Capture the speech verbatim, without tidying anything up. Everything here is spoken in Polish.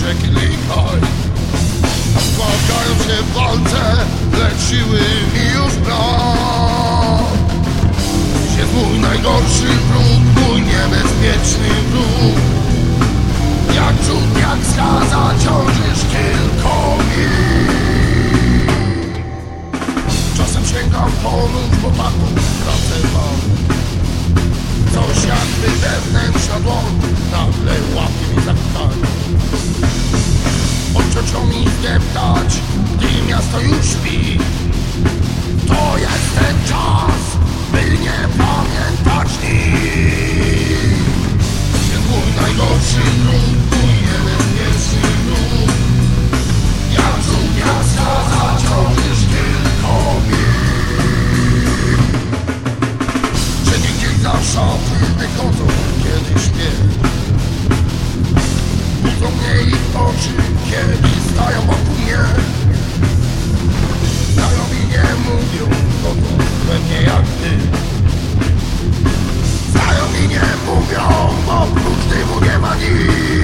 klikaj. Spłakają się w walce, lecz siły mi już brak. Jest mój najgorszy wróg, mój niebezpieczny wróg. Jak cud, jak skaza, ciążysz tylko mi. Czasem sięgam po nóż, bo taką pracę mam. Coś jakby wewnętrzna dłoń nagle łapie mi za kraj. Odciącią mi zdeptać, gdy miasto już śpi. To jest ten czas, by nie pamiętać nic. Jest mój najgorszy wróg, mój niebezpieczny wróg. Jak cud, jak skaza, ciążysz tylko mi. Że nie gdzieś za szafy wychodzą, kiedy śpię. Budzą mnie ich oczy, kiedy stają wokół mnie. Znają mi nie mówią, to to pewnie jak ty. Znają mi nie mówią, bo oprócz dymu nie ma nic.